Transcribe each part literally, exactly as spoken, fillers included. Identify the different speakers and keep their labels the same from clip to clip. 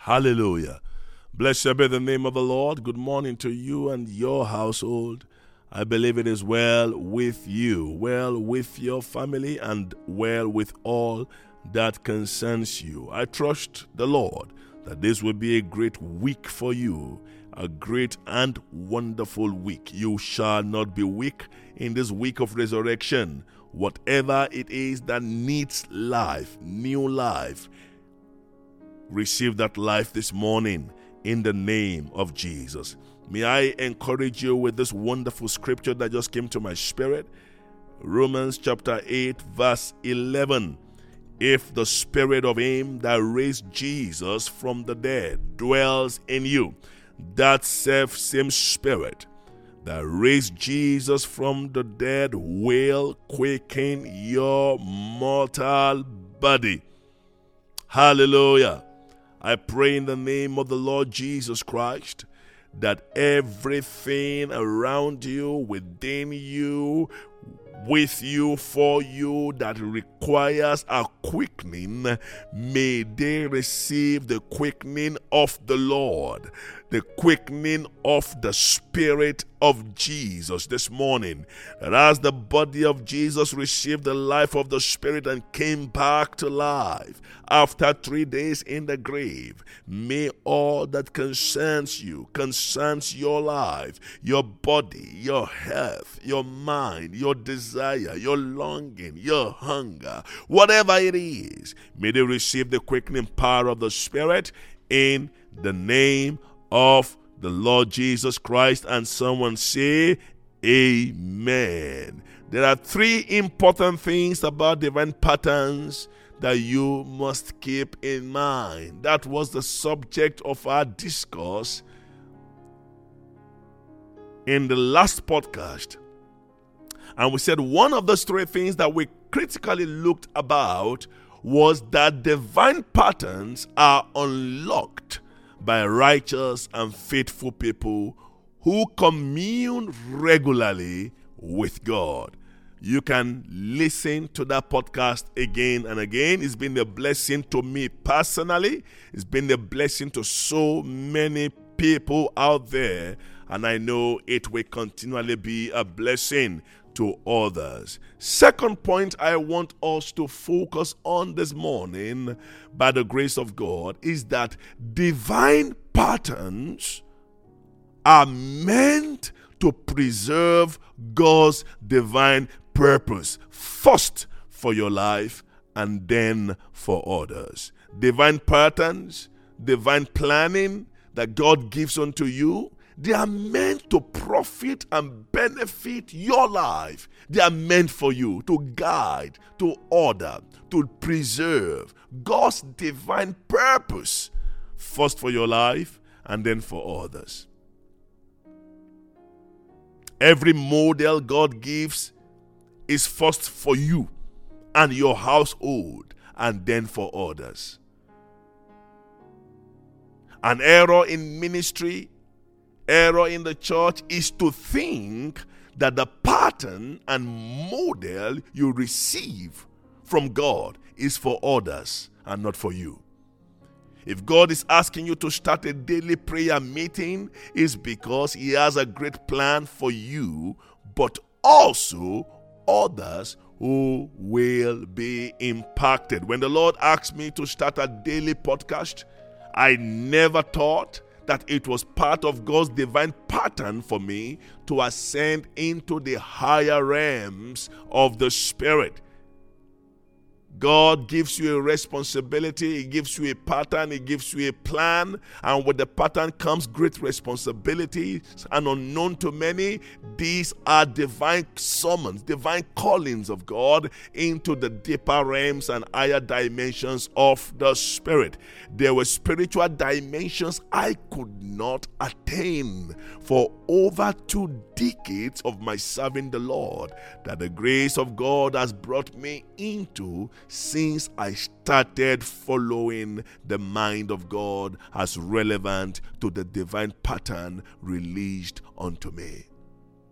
Speaker 1: Hallelujah. Blessed be the name of the Lord. Good morning to you and your household. I believe it is well with you, well with your family, and well with all that concerns you. I trust the Lord that this will be a great week for you, a great and wonderful week. You shall not be weak in this week of resurrection. Whatever it is that needs life, new life, receive that life this morning in the name of Jesus. May I encourage you with this wonderful scripture that just came to my spirit. Romans chapter eight verse eleven. If the spirit of him that raised Jesus from the dead dwells in you, that self same spirit that raised Jesus from the dead will quicken your mortal body. Hallelujah. I pray in the name of the Lord Jesus Christ that everything around you, within you, with you, for you, that requires a quickening, may they receive the quickening of the Lord, the quickening of the Spirit of Jesus this morning. That as the body of Jesus received the life of the Spirit and came back to life after three days in the grave, may all that concerns you, concerns your life, your body, your health, your mind, your desire, your longing, your hunger, whatever it is, may they receive the quickening power of the Spirit in the name of the Lord Jesus Christ. And someone say, Amen. There are three important things about divine patterns that you must keep in mind. That was the subject of our discourse in the last podcast. And we said one of those three things that we critically looked about was that divine patterns are unlocked by righteous and faithful people who commune regularly with God. You can listen to that podcast again and again. It's been a blessing to me personally. It's been a blessing to so many people out there. And I know it will continually be a blessing to others. Second point I want us to focus on this morning, by the grace of God, is that divine patterns are meant to preserve God's divine purpose, first for your life and then for others. Divine patterns, divine planning that God gives unto you, they are meant to profit and benefit your life. They are meant for you to guide, to order, to preserve God's divine purpose, first for your life and then for others. Every model God gives is first for you and your household and then for others. An error in ministry, error in the church is to think that the pattern and model you receive from God is for others and not for you. If God is asking you to start a daily prayer meeting, it's because He has a great plan for you, but also others who will be impacted. When the Lord asked me to start a daily podcast, I never thought that it was part of God's divine pattern for me to ascend into the higher realms of the Spirit. God gives you a responsibility, He gives you a pattern, He gives you a plan, and with the pattern comes great responsibility, and unknown to many, these are divine summons, divine callings of God into the deeper realms and higher dimensions of the Spirit. There were spiritual dimensions I could not attain for over two decades of my serving the Lord, that the grace of God has brought me into since I started following the mind of God as relevant to the divine pattern released unto me.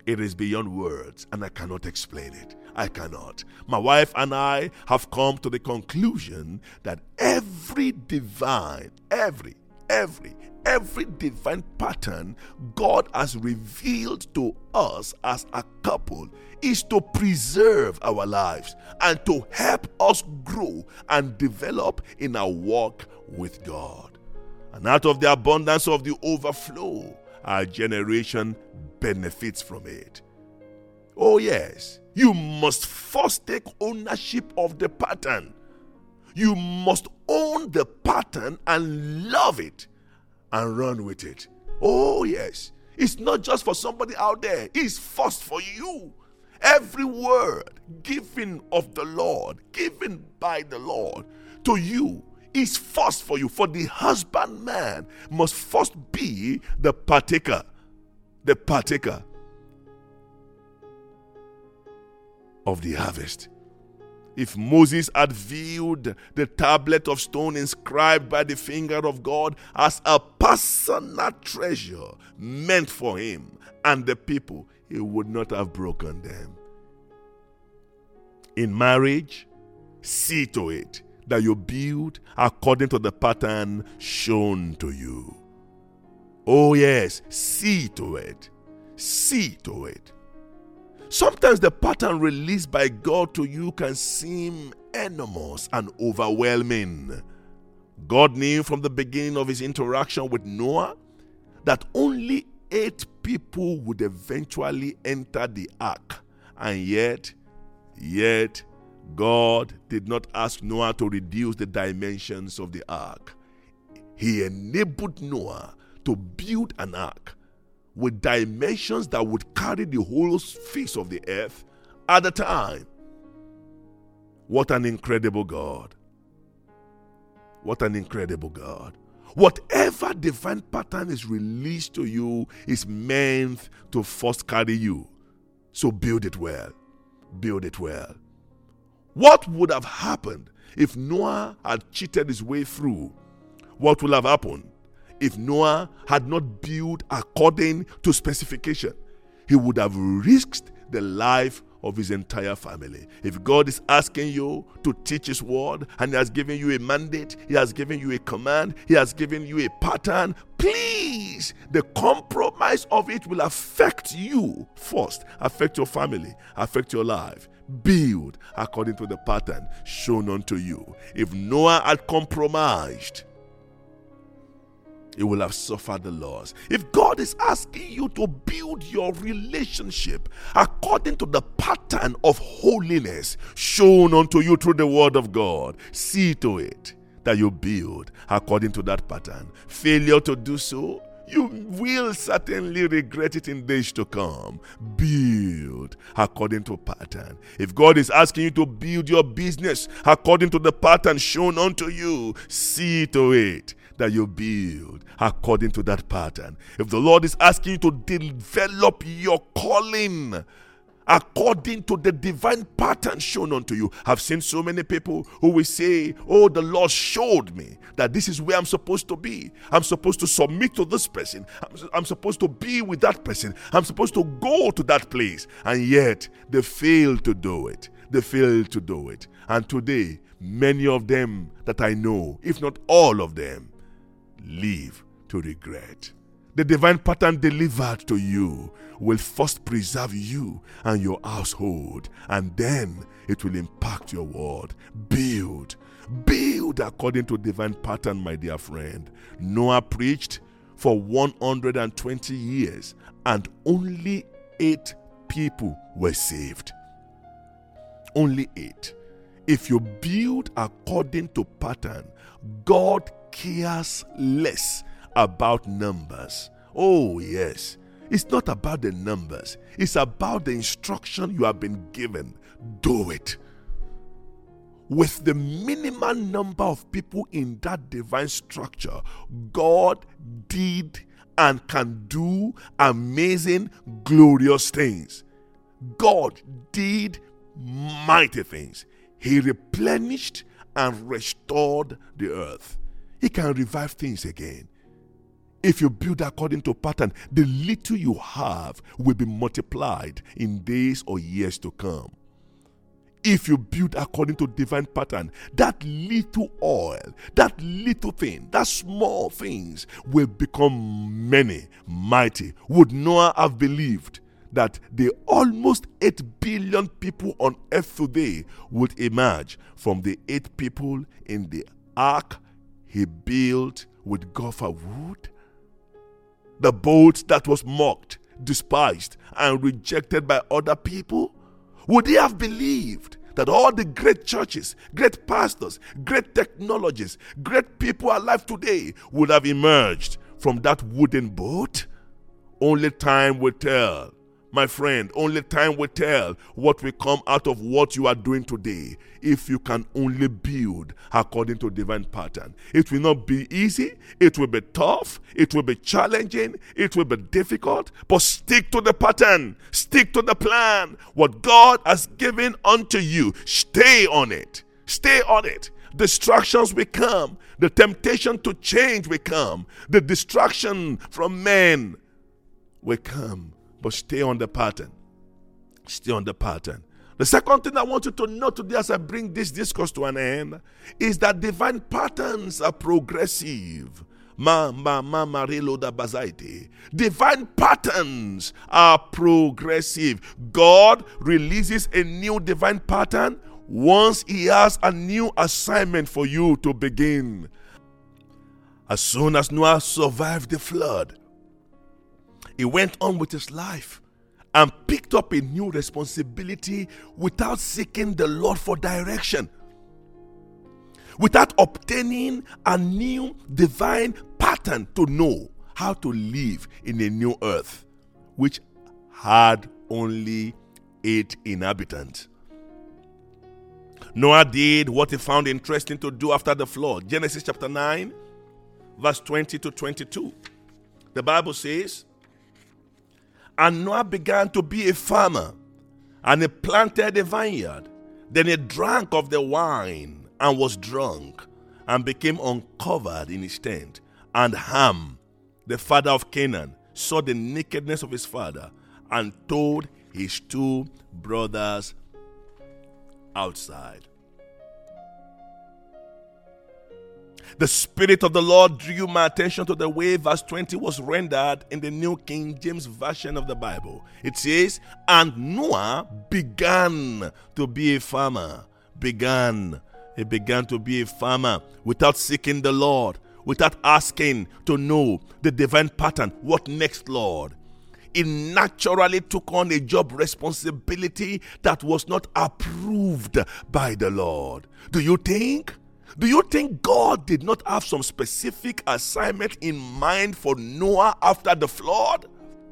Speaker 1: It is beyond words, and I cannot explain it. I cannot. My wife and I have come to the conclusion that every divine, every, every, every divine pattern God has revealed to us as a couple is to preserve our lives and to help us grow and develop in our walk with God. And out of the abundance of the overflow, our generation benefits from it. Oh yes, you must first take ownership of the pattern. You must own the pattern and love it and run with it. Oh yes, it's not just for somebody out there. It's first for you. Every word given of the Lord, given by the Lord to you, is first for you. For the husbandman must first be the partaker, the partaker of the harvest. If Moses had viewed the tablet of stone inscribed by the finger of God as a personal treasure meant for him and the people, he would not have broken them. In marriage, see to it that you build according to the pattern shown to you. Oh yes, see to it. See to it. Sometimes the pattern released by God to you can seem enormous and overwhelming. God knew from the beginning of his interaction with Noah that only eight people would eventually enter the ark. And yet, yet, God did not ask Noah to reduce the dimensions of the ark. He enabled Noah to build an ark with dimensions that would carry the whole face of the earth at a time. What an incredible God. What an incredible God. Whatever divine pattern is released to you is meant to first carry you. So build it well. Build it well. What would have happened if Noah had cheated his way through? What would have happened if Noah had not built according to specification? He would have risked the life of his entire family. If God is asking you to teach his word and he has given you a mandate, he has given you a command, he has given you a pattern, please, the compromise of it will affect you first, affect your family, affect your life. Build according to the pattern shown unto you. If Noah had compromised, he will have suffered the loss. If God is asking you to build your relationship according to the pattern of holiness shown unto you through the word of God, see to it that you build according to that pattern. Failure to do so, you will certainly regret it in days to come. Build according to pattern. If God is asking you to build your business according to the pattern shown unto you, see to it that you build according to that pattern. If the Lord is asking you to develop your calling according to the divine pattern shown unto you. I've seen so many people who will say, oh, the Lord showed me that this is where I'm supposed to be. I'm supposed to submit to this person. I'm, I'm supposed to be with that person. I'm supposed to go to that place. And yet, they fail to do it. They fail to do it. And today, many of them that I know, if not all of them, live to regret. The divine pattern delivered to you will first preserve you and your household, and then it will impact your world. Build, build according to divine pattern, my dear friend. Noah preached for one hundred twenty years, and only eight people were saved. Only eight. If you build according to pattern, God cares less about numbers. Oh yes, it's not about the numbers. It's about the instruction you have been given. Do it. With the minimal number of people in that divine structure, God did and can do amazing, glorious things. God did mighty things. He replenished and restored the earth. He can revive things again. If you build according to pattern, the little you have will be multiplied in days or years to come. If you build according to divine pattern, that little oil, that little thing, that small things will become many, mighty. Would Noah have believed that the almost eight billion people on earth today would emerge from the eight people in the ark he built with gopher wood? The boat that was mocked, despised, and rejected by other people? Would he have believed that all the great churches, great pastors, great technologies, great people alive today would have emerged from that wooden boat? Only time will tell. My friend, only time will tell what will come out of what you are doing today if you can only build according to divine pattern. It will not be easy, it will be tough, it will be challenging, it will be difficult, but stick to the pattern, stick to the plan. What God has given unto you, stay on it, stay on it. Distractions will come, the temptation to change will come, the distraction from men will come. But stay on the pattern. Stay on the pattern. The second thing I want you to know today as I bring this discourse to an end is that divine patterns are progressive. Ma, ma, ma, marilo da bazaite. Divine patterns are progressive. God releases a new divine pattern once He has a new assignment for you to begin. As soon as Noah survived the flood, he went on with his life and picked up a new responsibility without seeking the Lord for direction, without obtaining a new divine pattern to know how to live in a new earth, which had only eight inhabitants. Noah did what he found interesting to do after the flood. Genesis chapter nine, verse twenty to twenty-two. The Bible says, "And Noah began to be a farmer, and he planted a vineyard. Then he drank of the wine and was drunk, and became uncovered in his tent. And Ham, the father of Canaan, saw the nakedness of his father, and told his two brothers outside." The Spirit of the Lord drew my attention to the way verse twenty was rendered in the New King James Version of the Bible. It says, "And Noah began to be a farmer." Began. He began to be a farmer without seeking the Lord, without asking to know the divine pattern. What next, Lord? He naturally took on a job responsibility that was not approved by the Lord. Do you think? Do you think God did not have some specific assignment in mind for Noah after the flood?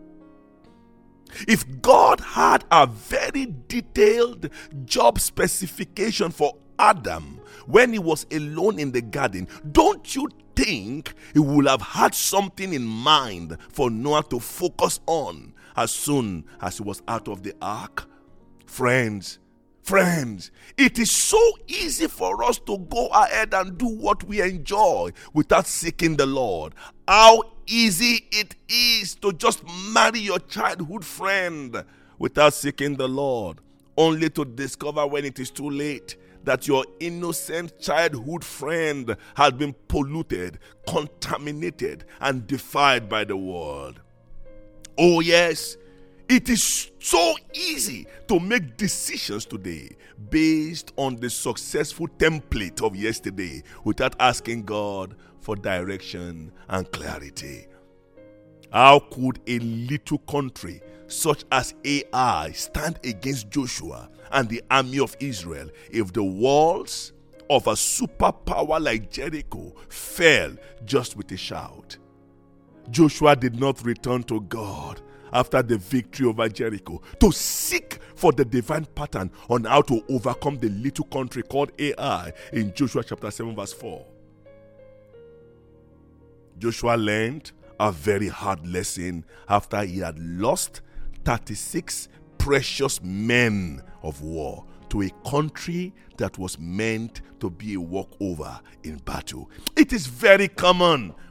Speaker 1: If God had a very detailed job specification for Adam when he was alone in the garden, don't you think he would have had something in mind for Noah to focus on as soon as he was out of the ark? Friends, Friends, it is so easy for us to go ahead and do what we enjoy without seeking the Lord. How easy it is to just marry your childhood friend without seeking the Lord, only to discover when it is too late that your innocent childhood friend had been polluted, contaminated, and defiled by the world. Oh yes, it is so easy to make decisions today based on the successful template of yesterday without asking God for direction and clarity. How could a little country such as Ai stand against Joshua and the army of Israel if the walls of a superpower like Jericho fell just with a shout? Joshua did not return to God after the victory over Jericho to seek for the divine pattern on how to overcome the little country called Ai in Joshua chapter seven verse four. Joshua learned a very hard lesson after he had lost thirty-six precious men of war to a country that was meant to be a walkover in battle. It is very common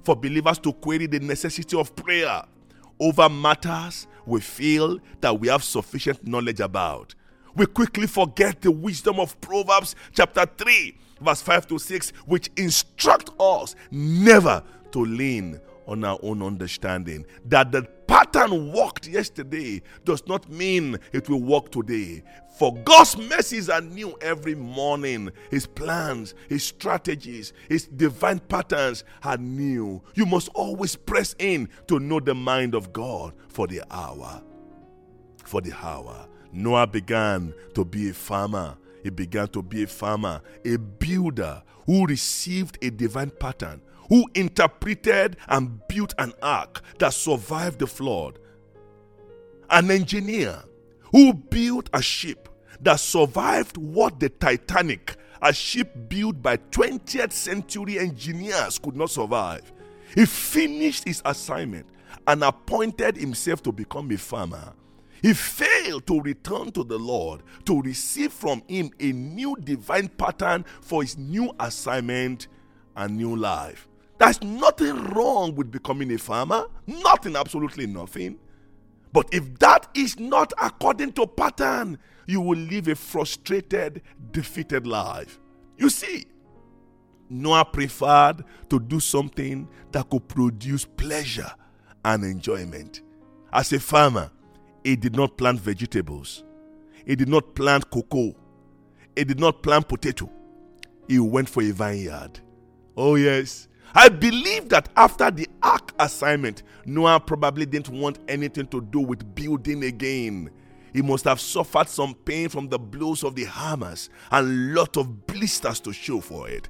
Speaker 1: for believers to query the necessity of prayer over matters we feel that we have sufficient knowledge about. We quickly forget the wisdom of Proverbs chapter three, verse five to six, which instruct us never to lean on our own understanding. That the pattern worked yesterday does not mean it will work today. For God's mercies are new every morning. His plans, His strategies, His divine patterns are new. You must always press in to know the mind of God for the hour. For the hour. Noah began to be a farmer. He began to be a farmer, a builder who received a divine pattern, who interpreted and built an ark that survived the flood. An engineer who built a ship that survived what the Titanic, a ship built by twentieth century engineers, could not survive. He finished his assignment and appointed himself to become a farmer. He failed to return to the Lord to receive from Him a new divine pattern for his new assignment and new life. There's nothing wrong with becoming a farmer. Nothing, absolutely nothing. But if that is not according to pattern, you will live a frustrated, defeated life. You see, Noah preferred to do something that could produce pleasure and enjoyment. As a farmer, he did not plant vegetables. He did not plant cocoa. He did not plant potato. He went for a vineyard. Oh yes. I believe that after the ark assignment, Noah probably didn't want anything to do with building again. He must have suffered some pain from the blows of the hammers and lot of blisters to show for it.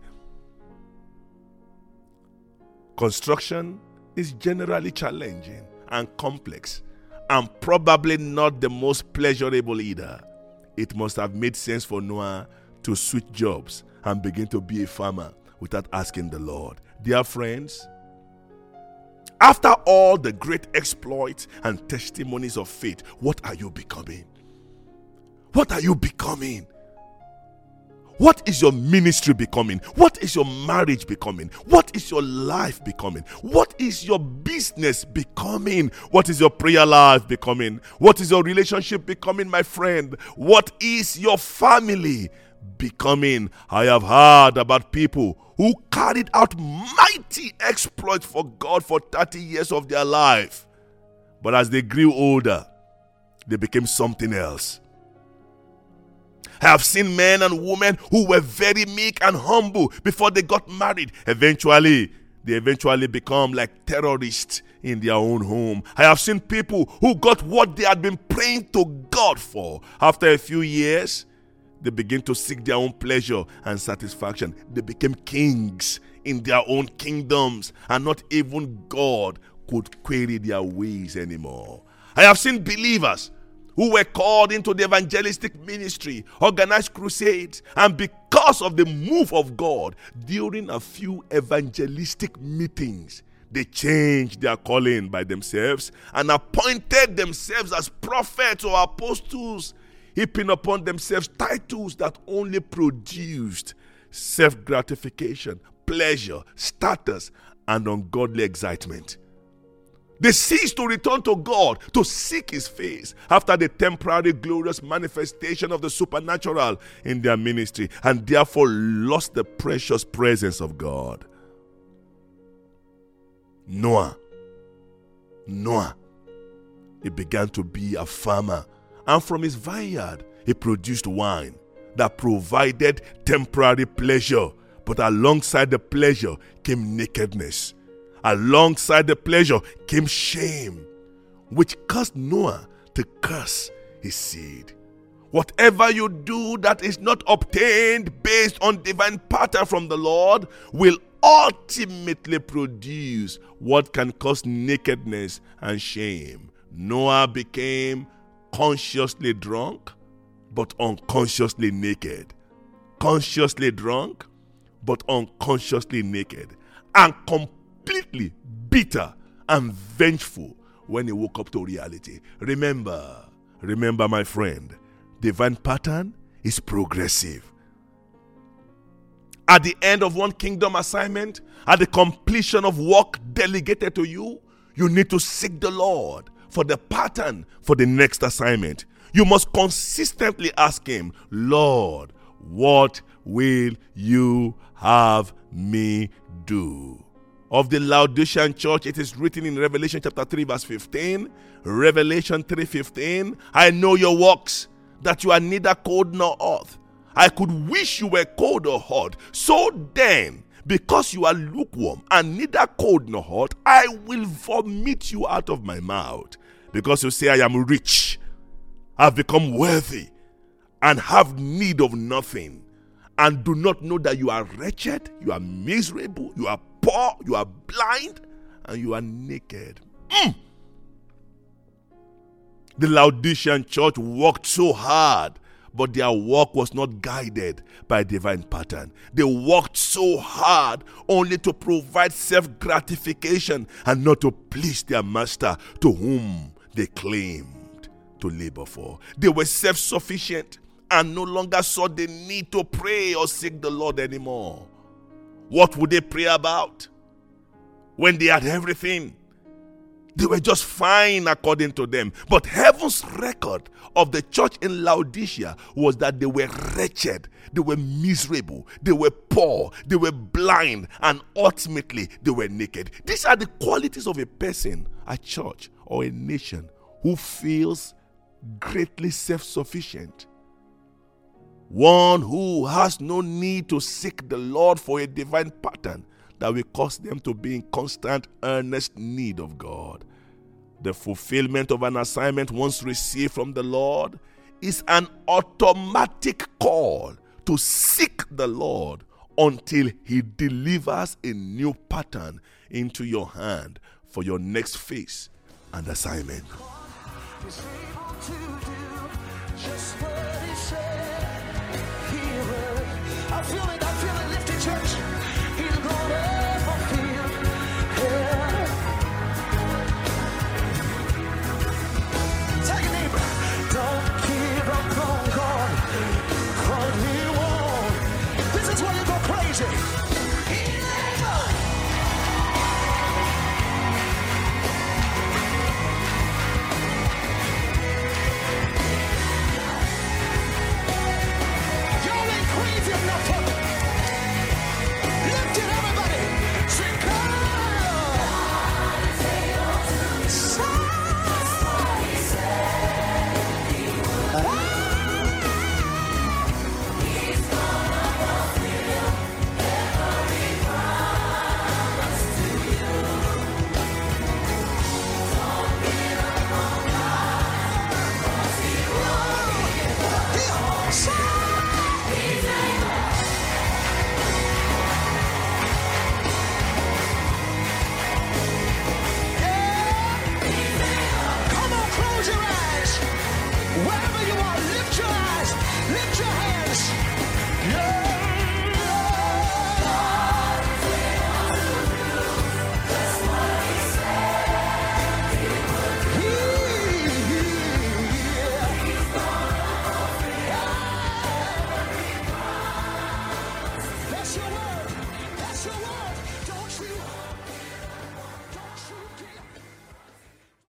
Speaker 1: Construction is generally challenging and complex, and probably not the most pleasurable either. It must have made sense for Noah to switch jobs and begin to be a farmer without asking the Lord. Dear friends, after all the great exploits and testimonies of faith, what are you becoming? What are you becoming? What is your ministry becoming? What is your marriage becoming? What is your life becoming? What is your business becoming? What is your prayer life becoming? What is your relationship becoming, my friend? What is your family becoming? I have heard about people who carried out mighty exploits for God for thirty years of their life. But as they grew older, they became something else. I have seen men and women who were very meek and humble before they got married. Eventually, they eventually become like terrorists in their own home. I have seen people who got what they had been praying to God for. After a few years, they begin to seek their own pleasure and satisfaction. They became kings in their own kingdoms, and not even God could query their ways anymore. I have seen believers who were called into the evangelistic ministry, organized crusades, and because of the move of God during a few evangelistic meetings, they changed their calling by themselves and appointed themselves as prophets or apostles, heaping upon themselves titles that only produced self-gratification, pleasure, status, and ungodly excitement. They ceased to return to God to seek His face after the temporary glorious manifestation of the supernatural in their ministry, and therefore lost the precious presence of God. Noah, Noah, he began to be a farmer, and from his vineyard he produced wine that provided temporary pleasure, but alongside the pleasure came nakedness. Alongside the pleasure came shame, which caused Noah to curse his seed. Whatever you do that is not obtained based on divine pattern from the Lord will ultimately produce what can cause nakedness and shame. Noah became consciously drunk, but unconsciously naked. Consciously drunk, but unconsciously naked. And completely completely bitter and vengeful when he woke up to reality. Remember, remember my friend, divine pattern is progressive. At the end of one kingdom assignment, at the completion of work delegated to you, you need to seek the Lord for the pattern for the next assignment. You must consistently ask him, Lord, what will you have me do? Of the Laodicean church, it is written in Revelation chapter three verse fifteen, Revelation three fifteen, I know your works, that you are neither cold nor hot. I could wish you were cold or hot. So then, because you are lukewarm and neither cold nor hot, I will vomit you out of my mouth. Because you say, I am rich, I have become worthy, and have need of nothing, and do not know that you are wretched, you are miserable, you are poor, you are blind, and you are naked. Mm. The Laodicean church worked so hard, but their work was not guided by divine pattern. They worked so hard only to provide self-gratification and not to please their master, to whom they claimed to labor for. They were self-sufficient and no longer saw the need to pray or seek the Lord anymore. What would they pray about when they had everything? They were just fine according to them. But heaven's record of the church in Laodicea was that they were wretched, they were miserable, they were poor, they were blind, and ultimately they were naked. These are the qualities of a person, a church, or a nation who feels greatly self-sufficient. One who has no need to seek the Lord for a divine pattern that will cause them to be in constant, earnest need of God. The fulfillment of an assignment once received from the Lord is an automatic call to seek the Lord until he delivers a new pattern into your hand for your next phase and assignment.
Speaker 2: I feel it, I feel it.